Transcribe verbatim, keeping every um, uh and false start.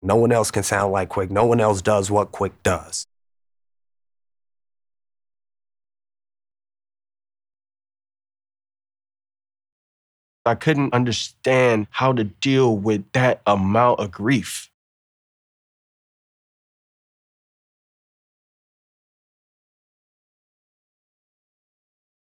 No one else can sound like Quick. No one else does what Quick does. I couldn't understand how to deal with that amount of grief.